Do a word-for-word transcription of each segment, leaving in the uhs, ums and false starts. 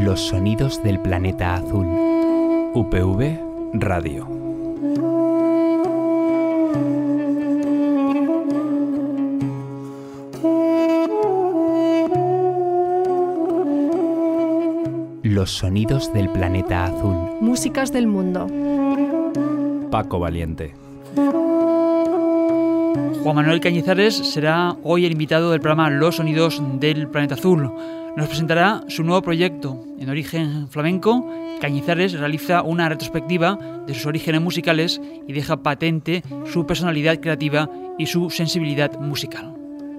Los sonidos del planeta azul. U P V Radio. Los sonidos del planeta azul. Músicas del mundo. Paco Valiente. Juan Manuel Cañizares será hoy el invitado del programa Los sonidos del planeta azul. Nos presentará su nuevo proyecto. En origen flamenco, Cañizares realiza una retrospectiva de sus orígenes musicales y deja patente su personalidad creativa y su sensibilidad musical.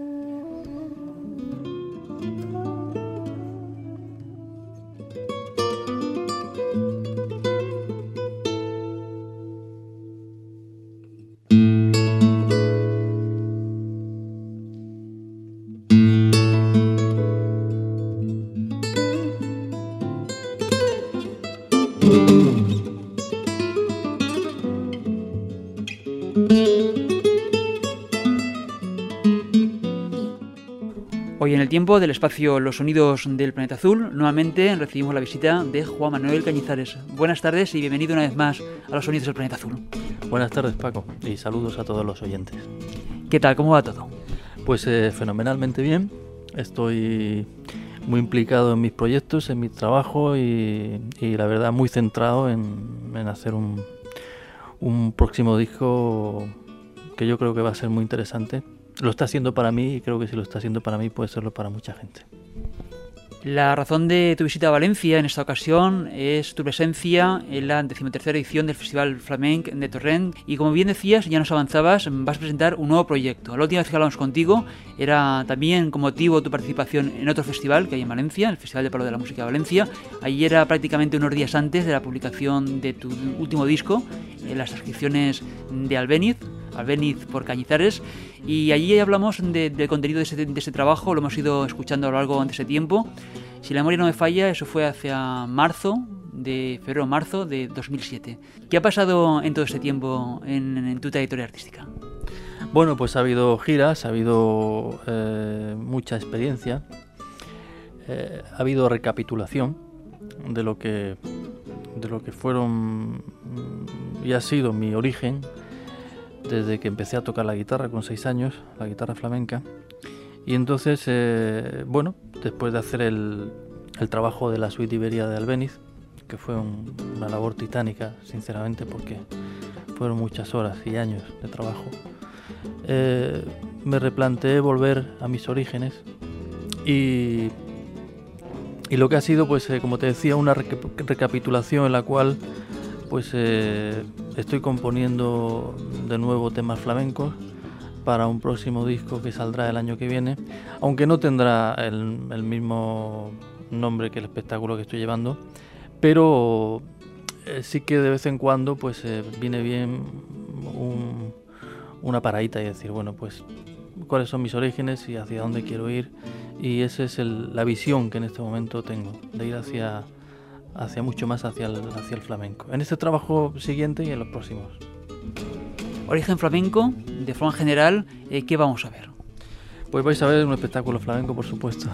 Hoy en el tiempo del espacio Los sonidos del planeta azul, nuevamente recibimos la visita de Juan Manuel Cañizares. Buenas tardes y bienvenido una vez más a Los sonidos del planeta azul. Buenas tardes, Paco, y saludos a todos los oyentes. ¿Qué tal? ¿Cómo va todo? Pues eh, fenomenalmente bien. Estoy muy implicado en mis proyectos, en mi trabajo y, y la verdad muy centrado en, en hacer un, un próximo disco que yo creo que va a ser muy interesante. Lo está haciendo para mí y creo que si lo está haciendo para mí puede serlo para mucha gente. La razón de tu visita a Valencia en esta ocasión es tu presencia en la decimotercera edición del Festival Flamenc de Torrent y, como bien decías, ya nos avanzabas, vas a presentar un nuevo proyecto. La última vez que hablamos contigo era también con motivo de tu participación en otro festival que hay en Valencia, el Festival de Palo de la Música de Valencia. Allí era prácticamente unos días antes de la publicación de tu último disco, en las transcripciones de Albéniz, Albéniz por Cañizares, y allí hablamos de, del contenido de ese, de ese trabajo, lo hemos ido escuchando a lo largo de ese tiempo. Si la memoria no me falla, eso fue hacia marzo, de febrero-marzo de dos mil siete. ¿Qué ha pasado en todo este tiempo en, en tu trayectoria artística? Bueno, pues ha habido giras, ha habido eh, mucha experiencia, eh, ha habido recapitulación de lo que de lo que fueron y ha sido mi origen desde que empecé a tocar la guitarra con seis años, la guitarra flamenca. Y entonces, eh, bueno, después de hacer el, el trabajo de la suite Iberia de Albéniz, que fue un, una labor titánica, sinceramente, porque fueron muchas horas y años de trabajo, eh, me replanteé volver a mis orígenes y, y lo que ha sido, pues, eh, como te decía, una reca- recapitulación en la cual pues eh, estoy componiendo de nuevo temas flamencos para un próximo disco que saldrá el año que viene, aunque no tendrá el, el mismo nombre que el espectáculo que estoy llevando, pero eh, sí que de vez en cuando pues eh, viene bien un, una paradita y decir, bueno, pues cuáles son mis orígenes y hacia dónde quiero ir, y esa es el, la visión que en este momento tengo, de ir hacia... hacia mucho más hacia el, hacia el flamenco, en este trabajo siguiente y en los próximos. Origen flamenco, de forma general, eh, ¿qué vamos a ver? Pues vais a ver un espectáculo flamenco, por supuesto,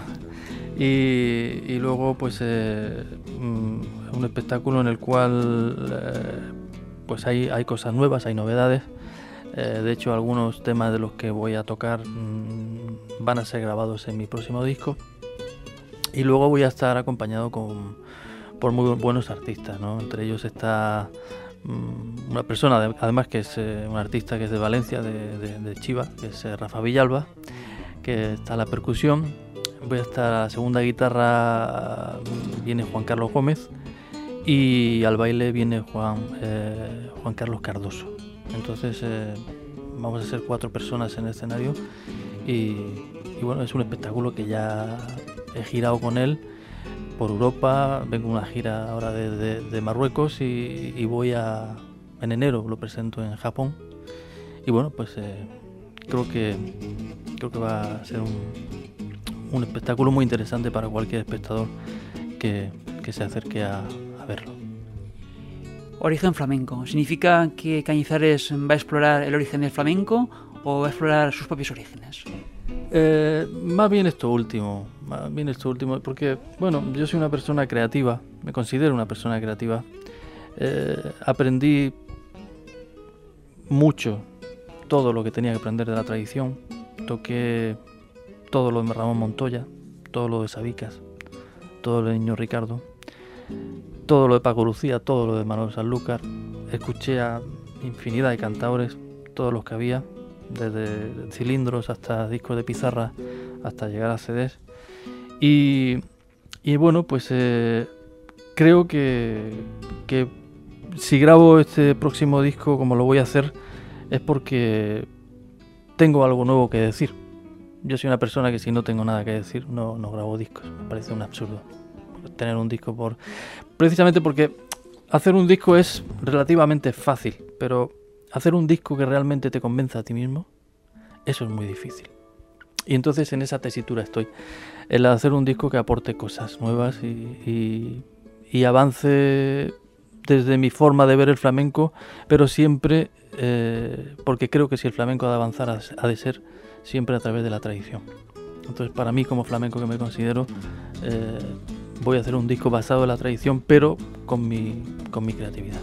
y, y luego pues eh, un espectáculo en el cual eh, pues hay, hay cosas nuevas, hay novedades. Eh, de hecho, algunos temas de los que voy a tocar mmm, van a ser grabados en mi próximo disco, y luego voy a estar acompañado con por muy buenos artistas, ¿no? Entre ellos está um, una persona, de, además que es eh, un artista que es de Valencia, de, de, de Chiva, que es eh, Rafa Villalba, que está a la percusión. Voy a estar a la segunda guitarra, viene Juan Carlos Gómez, y al baile viene Juan, eh, Juan Carlos Cardoso. Entonces eh, vamos a ser cuatro personas en el escenario y, y bueno, es un espectáculo que ya he girado con él por Europa. Vengo una gira ahora de, de, de Marruecos y, y voy a en enero lo presento en Japón, y bueno, pues eh, creo que creo que va a ser un, un espectáculo muy interesante para cualquier espectador que, que se acerque a, a verlo. Origen flamenco, ¿significa que Cañizares va a explorar el origen del flamenco o va a explorar sus propios orígenes? Eh, más bien esto último, viene esto último, porque, bueno, yo soy una persona creativa, me considero una persona creativa. Eh, aprendí mucho, todo lo que tenía que aprender de la tradición. Toqué todo lo de Ramón Montoya, todo lo de Sabicas, todo lo de Niño Ricardo, todo lo de Paco Lucía, todo lo de Manuel Sanlúcar. Escuché a infinidad de cantaores, todos los que había, desde cilindros hasta discos de pizarra, hasta llegar a C Ds. Y, y bueno, pues eh, creo que, que si grabo este próximo disco como lo voy a hacer es porque tengo algo nuevo que decir. Yo soy una persona que si no tengo nada que decir no, no grabo discos. Me parece un absurdo tener un disco por... Precisamente porque hacer un disco es relativamente fácil, pero hacer un disco que realmente te convenza a ti mismo, eso es muy difícil. Y entonces en esa tesitura estoy, el hacer un disco que aporte cosas nuevas y, y, y avance desde mi forma de ver el flamenco, pero siempre, eh, porque creo que si el flamenco ha de avanzar, ha de ser siempre a través de la tradición. Entonces para mí, como flamenco que me considero, eh, voy a hacer un disco basado en la tradición, pero con mi, con mi creatividad.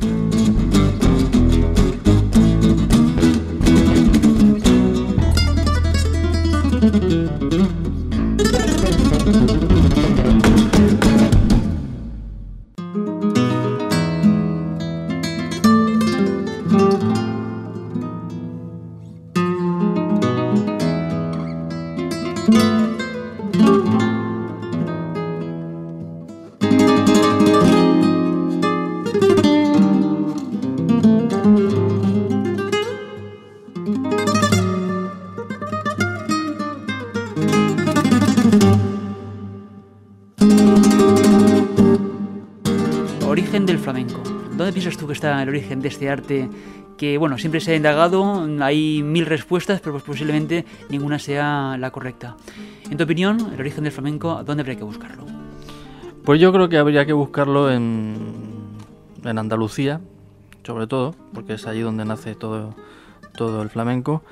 Origen del flamenco. ¿Dónde piensas tú que está el origen de este arte? Que, bueno, siempre se ha indagado, hay mil respuestas, pero pues posiblemente ninguna sea la correcta. En tu opinión, el origen del flamenco, ¿dónde habría que buscarlo? Pues yo creo que habría que buscarlo en, en Andalucía, sobre todo, porque es allí donde nace todo, todo el flamenco.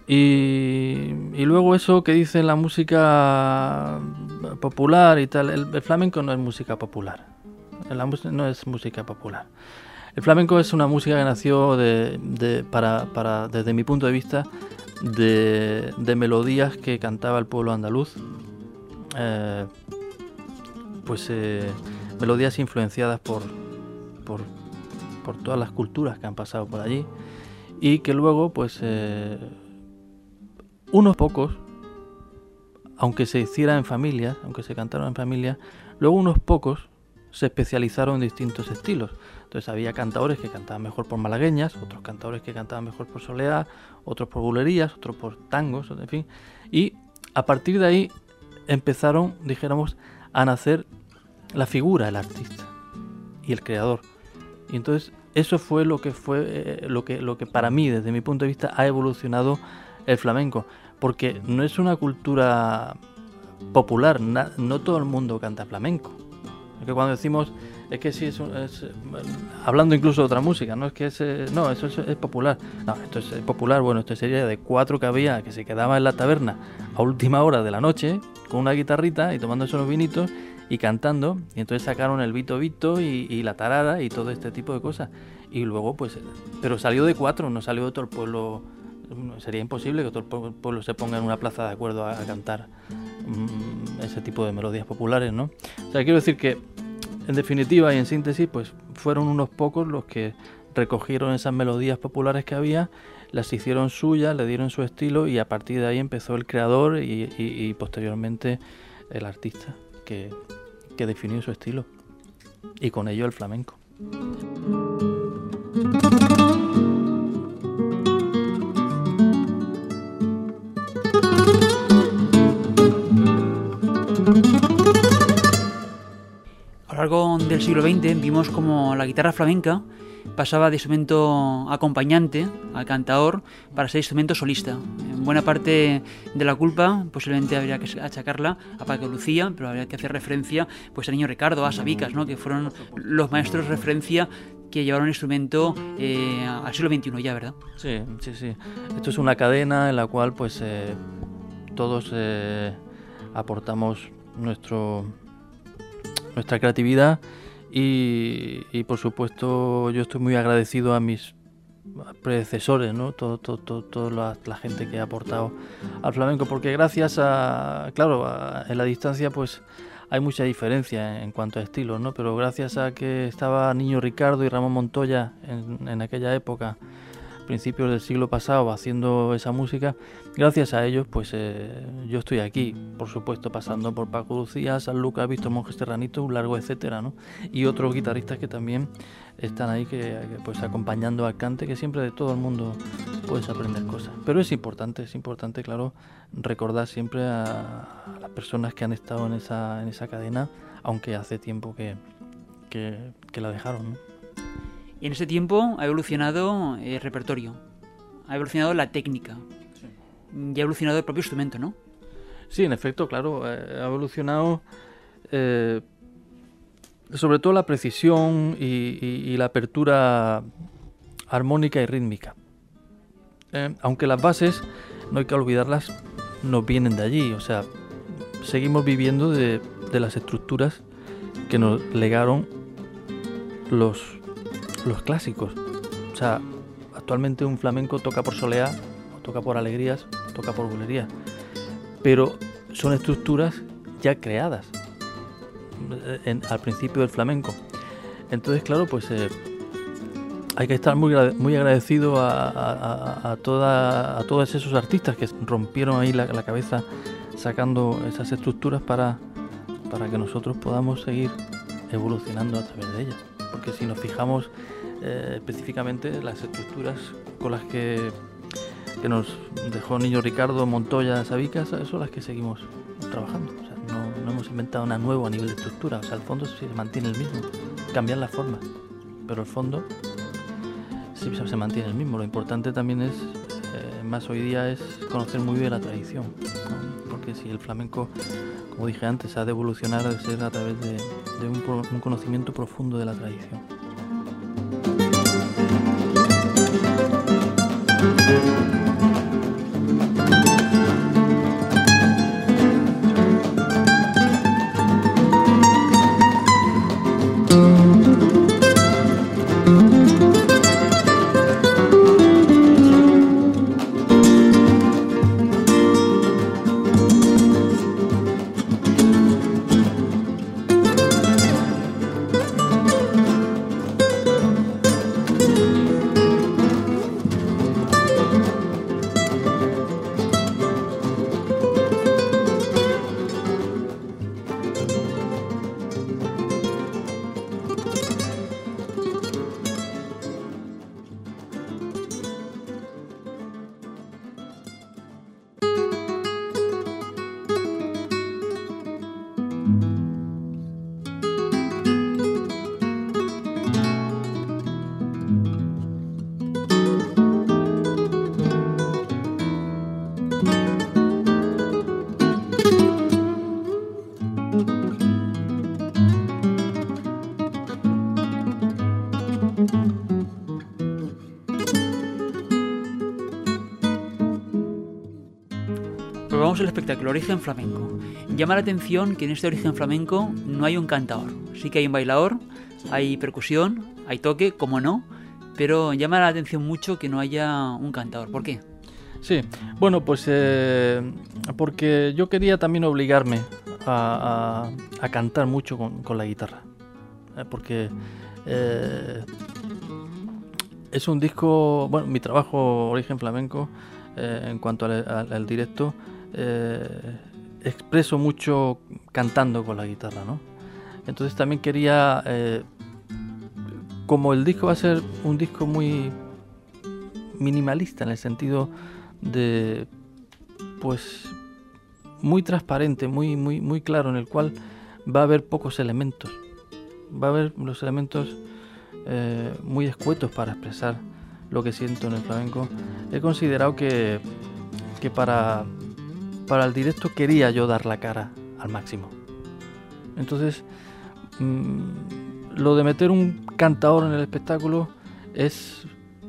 Y, y luego eso que dice la música popular y tal, el, el flamenco no es música popular. La música no es música popular. El flamenco es una música que nació de, de, para, para, desde mi punto de vista, de, de melodías que cantaba el pueblo andaluz, eh, pues eh, melodías influenciadas por, por, por todas las culturas que han pasado por allí, y que luego, pues, eh, unos pocos, aunque se hiciera en familias, aunque se cantaron en familia, luego unos pocos se especializaron en distintos estilos. Entonces había cantadores que cantaban mejor por malagueñas, otros cantadores que cantaban mejor por soleá, otros por bulerías, otros por tangos, en fin. Y a partir de ahí empezaron, dijéramos, a nacer la figura del artista y el creador. Y entonces eso fue lo que fue eh, lo que lo que para mí, desde mi punto de vista, ha evolucionado el flamenco, porque no es una cultura popular, na, no todo el mundo canta flamenco. Que cuando decimos es que sí es, es hablando incluso de otra música, no es que es no eso es, es popular, no, esto es popular, bueno, esto sería de cuatro que había que se quedaban en la taberna a última hora de la noche con una guitarrita y tomándose unos vinitos y cantando, y entonces sacaron el Vito Vito y, y la tarara y todo este tipo de cosas, y luego pues, pero salió de cuatro, no salió de todo el pueblo. Sería imposible que todo el pueblo se ponga en una plaza de acuerdo a, a cantar mmm, ese tipo de melodías populares, ¿no? O sea, quiero decir que, en definitiva y en síntesis, pues fueron unos pocos los que recogieron esas melodías populares que había, las hicieron suyas, le dieron su estilo, y a partir de ahí empezó el creador y, y, y posteriormente el artista que, que definió su estilo, y con ello el flamenco. A lo largo del siglo veinte vimos como la guitarra flamenca pasaba de instrumento acompañante al cantaor para ser instrumento solista. En buena parte de la culpa posiblemente habría que achacarla a Paco Lucía, pero habría que hacer referencia pues a Niño Ricardo, a Sabicas, ¿no? Que fueron los maestros de referencia que llevaron el instrumento eh, al siglo veintiuno ya, ¿verdad? Sí, sí, sí. Esto es una cadena en la cual pues eh, todos... Eh... aportamos nuestro nuestra creatividad y, y por supuesto yo estoy muy agradecido a mis predecesores, ¿no? Todo, todo, todo, toda la, la gente que ha aportado al flamenco, porque gracias a, claro, a, en la distancia pues hay mucha diferencia en, en cuanto a estilos, ¿no? Pero gracias a que estaba Niño Ricardo y Ramón Montoya en, en aquella época, principios del siglo pasado, haciendo esa música, gracias a ellos pues eh, yo estoy aquí, por supuesto, pasando por Paco Lucía, San Lucas, Víctor Monjes Terranito, un largo etcétera, ¿no? Y otros guitarristas que también están ahí que, que pues acompañando al cante, que siempre de todo el mundo puedes aprender cosas. Pero es importante, es importante, claro, recordar siempre a, a las personas que han estado en esa, en esa cadena, aunque hace tiempo que, que, que la dejaron, ¿no? Y en ese tiempo ha evolucionado el repertorio, ha evolucionado la técnica, sí. Y ha evolucionado el propio instrumento, ¿no? Sí, en efecto, claro, eh, ha evolucionado eh, sobre todo la precisión y, y, y la apertura armónica y rítmica. Eh, aunque las bases, no hay que olvidarlas, nos vienen de allí, o sea, seguimos viviendo de, de las estructuras que nos legaron los... los clásicos. O sea, actualmente un flamenco toca por soleá, toca por alegrías, toca por bulerías, pero son estructuras ya creadas en, al principio del flamenco. Entonces, claro, pues eh, hay que estar muy, muy agradecido a, a, a, toda, a todos esos artistas que rompieron ahí la, la cabeza sacando esas estructuras para, para que nosotros podamos seguir evolucionando a través de ellas. Porque si nos fijamos eh, específicamente las estructuras con las que, que nos dejó Niño Ricardo, Montoya, Sabicas, son las que seguimos trabajando. O sea, no, no hemos inventado nada nuevo a nivel de estructura. O sea, el fondo se mantiene el mismo. Cambian las formas, pero el fondo sí se mantiene el mismo. Lo importante también es, eh, más hoy día, es conocer muy bien la tradición, ¿no? Porque si el flamenco, como dije antes, ha de evolucionar, ha de ser a través de, de un, un conocimiento profundo de la tradición. Probamos el espectáculo Origen Flamenco. Llama la atención que en este Origen Flamenco no hay un cantador. Sí que hay un bailador, hay percusión, hay toque, como no, pero llama la atención mucho que no haya un cantador. ¿Por qué? Sí, bueno, pues eh, porque yo quería también obligarme a, a, a cantar mucho con, con la guitarra, eh, porque eh, es un disco, bueno, mi trabajo Origen Flamenco, eh, en cuanto al, al, al directo, eh, expreso mucho cantando con la guitarra, ¿no? Entonces también quería, eh, como el disco va a ser un disco muy minimalista en el sentido de, pues, muy transparente, muy, muy, muy claro, en el cual va a haber pocos elementos, va a haber los elementos eh, muy escuetos para expresar lo que siento en el flamenco. He considerado que, que para, para el directo quería yo dar la cara al máximo. Entonces, mmm, lo de meter un cantador en el espectáculo es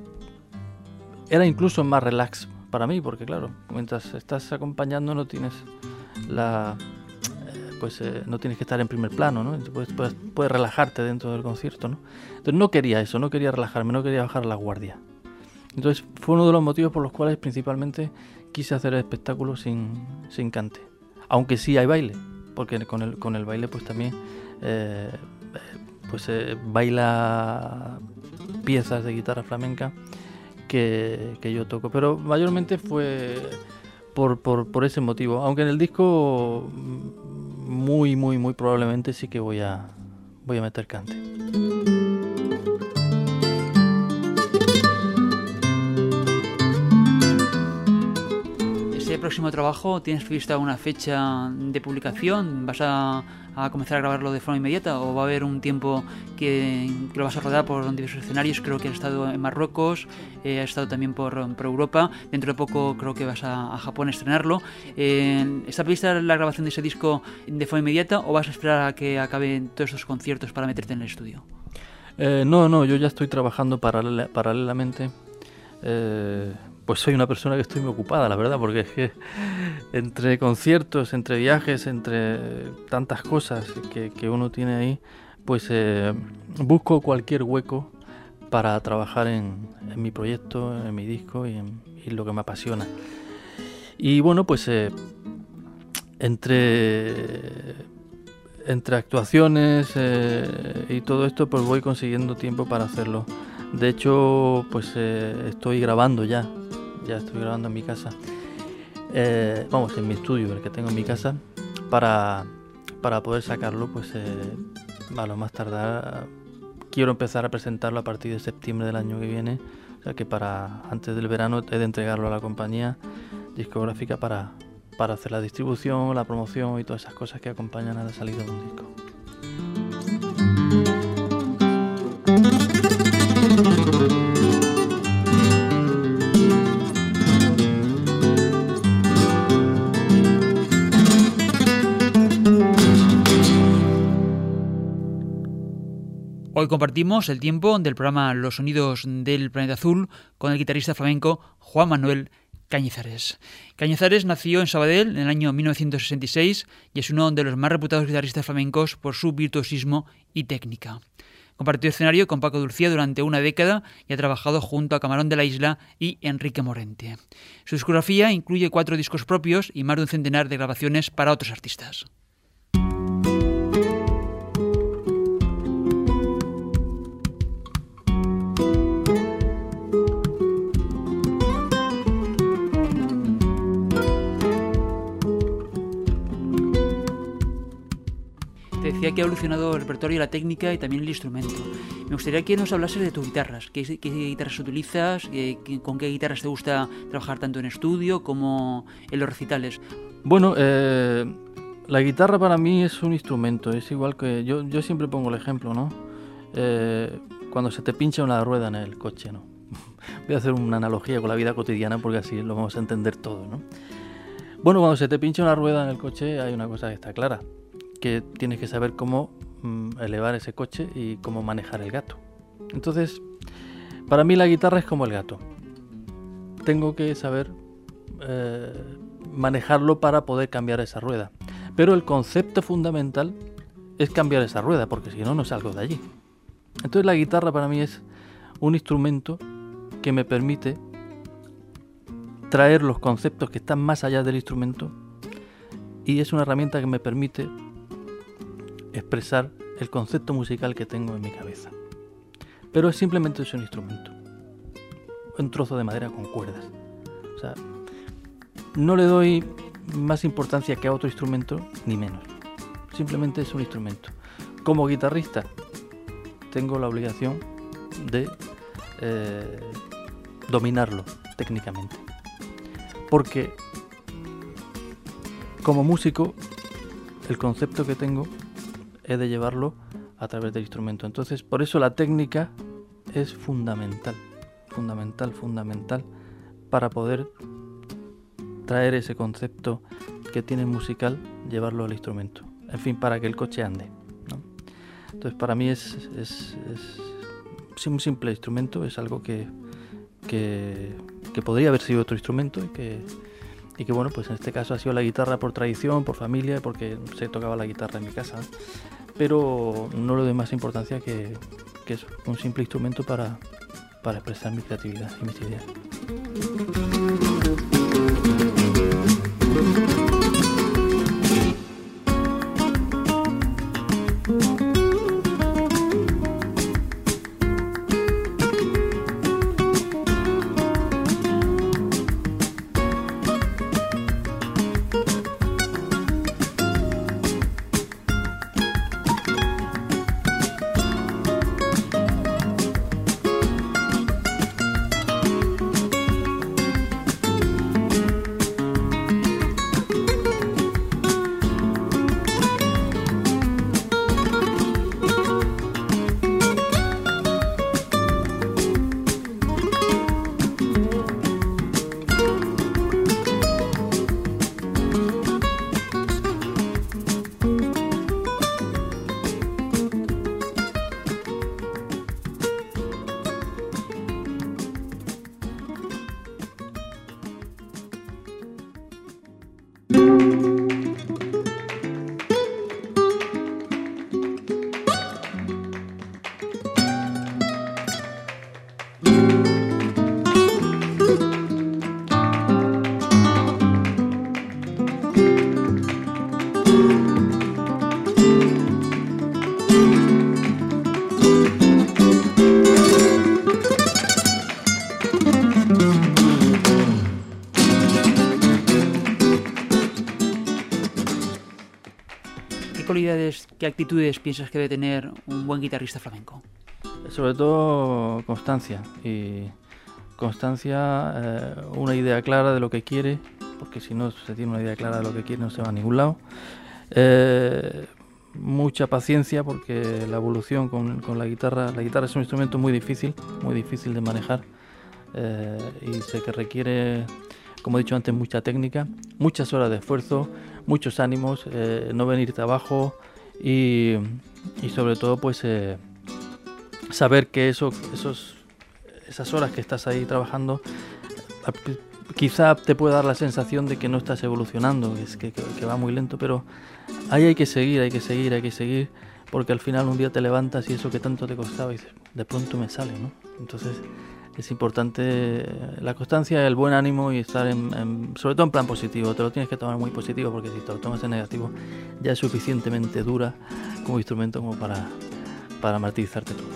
era incluso más relax para mí, porque claro, mientras estás acompañando no tienes la, pues eh, no tienes que estar en primer plano, ¿no? Puedes, puedes, puedes relajarte dentro del concierto, ¿no? Entonces no quería eso, no quería relajarme, no quería bajar la guardia. Entonces fue uno de los motivos por los cuales principalmente quise hacer el espectáculo sin, sin cante. Aunque sí hay baile, porque con el, con el baile pues también eh, pues eh, baila piezas de guitarra flamenca que, que yo toco. Pero mayormente fue por, por, por ese motivo. Aunque en el disco muy, muy, muy probablemente sí que voy a, voy a meter cante. ¿Ese próximo trabajo tienes prevista una fecha de publicación? ¿Vas a, a comenzar a grabarlo de forma inmediata o va a haber un tiempo que, que lo vas a rodar por diversos escenarios? Creo que has estado en Marruecos, eh, has estado también por, por Europa. Dentro de poco creo que vas a, a Japón a estrenarlo. Eh, ¿Está prevista la grabación de ese disco de forma inmediata o vas a esperar a que acaben todos estos conciertos para meterte en el estudio? Eh, no, no, yo ya estoy trabajando paralela, paralelamente. Eh, pues soy una persona que estoy muy ocupada, la verdad, porque es que entre conciertos, entre viajes, entre tantas cosas que, que uno tiene ahí, pues eh, busco cualquier hueco para trabajar en, en mi proyecto, en mi disco y en y lo que me apasiona. Y bueno, pues eh, entre... entre actuaciones eh, y todo esto, pues voy consiguiendo tiempo para hacerlo. De hecho, pues eh, estoy grabando ya, ya estoy grabando en mi casa, eh, vamos, en mi estudio, el que tengo en mi casa, para, para poder sacarlo, pues eh, a lo más tardar, quiero empezar a presentarlo a partir de septiembre del año que viene, o sea que para antes del verano he de entregarlo a la compañía discográfica para, para hacer la distribución, la promoción y todas esas cosas que acompañan a la salida de un disco. Hoy compartimos el tiempo del programa Los Sonidos del Planeta Azul con el guitarrista flamenco Juan Manuel Cañizares. Cañizares nació en Sabadell en el año mil novecientos sesenta y seis y es uno de los más reputados guitarristas flamencos por su virtuosismo y técnica. Compartió escenario con Paco de Lucía durante una década y ha trabajado junto a Camarón de la Isla y Enrique Morente. Su discografía incluye cuatro discos propios y más de un centenar de grabaciones para otros artistas. Decía que ha evolucionado el repertorio, la técnica y también el instrumento. Me gustaría que nos hablases de tus guitarras. ¿Qué, qué guitarras utilizas? ¿Qué, qué, ¿Con qué guitarras te gusta trabajar tanto en estudio como en los recitales? Bueno, eh, la guitarra para mí es un instrumento. Es igual que... Yo, yo siempre pongo el ejemplo, ¿no? Eh, cuando se te pincha una rueda en el coche, ¿no? Voy a hacer una analogía con la vida cotidiana porque así lo vamos a entender todo, ¿no? Bueno, cuando se te pincha una rueda en el coche hay una cosa que está clara, que tienes que saber cómo mm, elevar ese coche y cómo manejar el gato. Entonces, para mí la guitarra es como el gato. Tengo que saber eh, manejarlo para poder cambiar esa rueda. Pero el concepto fundamental es cambiar esa rueda, porque si no, no salgo de allí. Entonces la guitarra para mí es un instrumento que me permite traer los conceptos que están más allá del instrumento y es una herramienta que me permite expresar el concepto musical que tengo en mi cabeza. Pero es simplemente es un instrumento, un trozo de madera con cuerdas. O sea, no le doy más importancia que a otro instrumento, ni menos. Simplemente es un instrumento. Como guitarrista, tengo la obligación de eh, dominarlo técnicamente. Porque como músico, el concepto que tengo es de llevarlo a través del instrumento. Entonces, por eso la técnica es fundamental, fundamental, fundamental para poder traer ese concepto que tiene musical, llevarlo al instrumento. En fin, para que el coche ande, ¿no? Entonces, para mí es, es, es un simple instrumento, es algo que, que, que podría haber sido otro instrumento y que, y que bueno, pues en este caso ha sido la guitarra por tradición, por familia, porque se tocaba la guitarra en mi casa, ¿no? Pero no le doy más importancia que, que es un simple instrumento para, para expresar mi creatividad y mis ideas. ¿Qué actitudes piensas que debe tener un buen guitarrista flamenco? Sobre todo constancia, y constancia, eh, una idea clara de lo que quiere, porque si no se tiene una idea clara de lo que quiere no se va a ningún lado. Eh, mucha paciencia, porque la evolución con, con la guitarra, la guitarra es un instrumento muy difícil, muy difícil de manejar, eh, y sé que requiere, como he dicho antes, mucha técnica, muchas horas de esfuerzo, muchos ánimos, eh, no venirte abajo. Y, y sobre todo pues eh, saber que eso, esos, esas horas que estás ahí trabajando quizá te pueda dar la sensación de que no estás evolucionando, es que, que, que va muy lento, pero ahí hay que seguir, hay que seguir, hay que seguir, porque al final un día te levantas y eso que tanto te costaba y dices, de pronto me sale, ¿no? Entonces es importante la constancia, el buen ánimo y estar en, en, sobre todo en plan positivo. Te lo tienes que tomar muy positivo, porque si te lo tomas en negativo ya es suficientemente dura como instrumento como para, para martirizarte tú.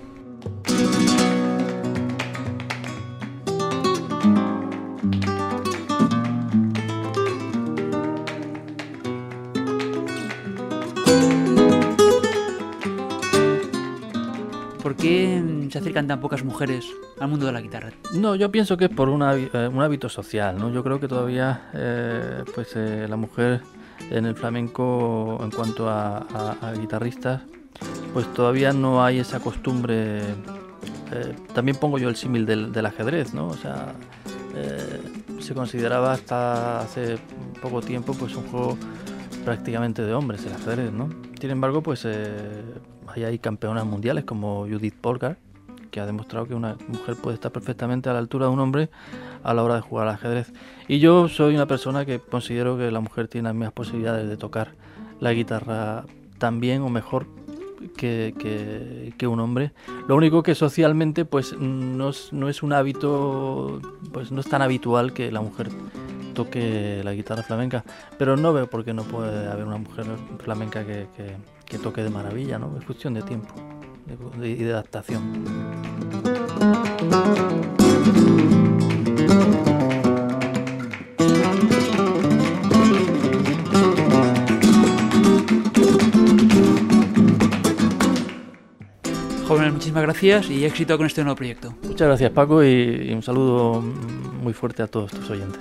¿Por qué se acercan tan pocas mujeres al mundo de la guitarra? No, yo pienso que es por una, eh, un hábito social, ¿no? Yo creo que todavía eh, pues eh, la mujer en el flamenco, en cuanto a, a, a guitarristas, pues todavía no hay esa costumbre. Eh, también pongo yo el símil del, del ajedrez, ¿no? O sea, eh, se consideraba hasta hace poco tiempo pues un juego prácticamente de hombres, el ajedrez, ¿no? Sin embargo, pues eh, ahí hay campeonas mundiales como Judith Polgar, que ha demostrado que una mujer puede estar perfectamente a la altura de un hombre a la hora de jugar al ajedrez. Y yo soy una persona que considero que la mujer tiene las mismas posibilidades de tocar la guitarra tan bien o mejor que, que, que un hombre. Lo único que socialmente pues no es, no es un hábito, pues no es tan habitual que la mujer toque la guitarra flamenca, pero no veo por qué no puede haber una mujer flamenca que, que, que toque de maravilla, ¿no? Es cuestión de tiempo y de, de, de adaptación. Jóvenes, muchísimas gracias y éxito con este nuevo proyecto. Muchas gracias, Paco, y, y un saludo muy fuerte a todos tus oyentes.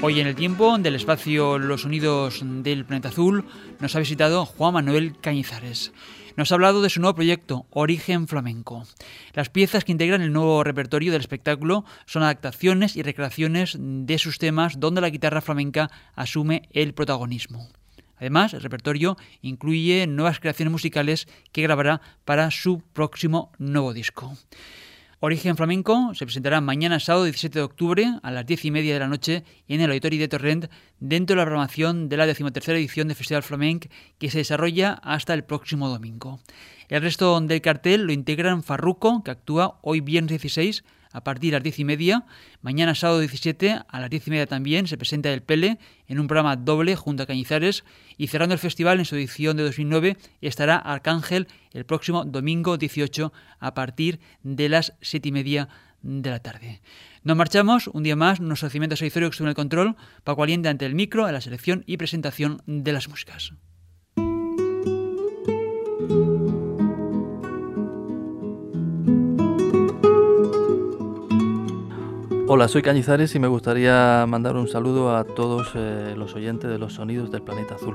Hoy en el tiempo del espacio Los Sonidos del Planeta Azul nos ha visitado Juan Manuel Cañizares. Nos ha hablado de su nuevo proyecto, Origen Flamenco. Las piezas que integran el nuevo repertorio del espectáculo son adaptaciones y recreaciones de sus temas donde la guitarra flamenca asume el protagonismo. Además, el repertorio incluye nuevas creaciones musicales que grabará para su próximo nuevo disco. Origen Flamenco se presentará mañana sábado diecisiete de octubre a las diez y media de la noche en el Auditorio de Torrent dentro de la programación de la decimotercera edición del Festival Flamenc que se desarrolla hasta el próximo domingo. El resto del cartel lo integran Farruko, que actúa hoy viernes dieciséis a partir de las diez y media. Mañana sábado diecisiete a las diez y media también se presenta El Pele en un programa doble junto a Cañizares, y cerrando el festival en su edición de dos mil nueve estará Arcángel el próximo domingo dieciocho a partir de las siete y media de la tarde. Nos marchamos un día más, nuestro cimiento editorial que estuvo en el control, Paco Aliente ante el micro, en la selección y presentación de las músicas. Hola, soy Cañizares y me gustaría mandar un saludo a todos eh, los oyentes de los Sonidos del Planeta Azul.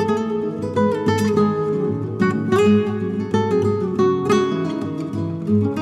Thank you.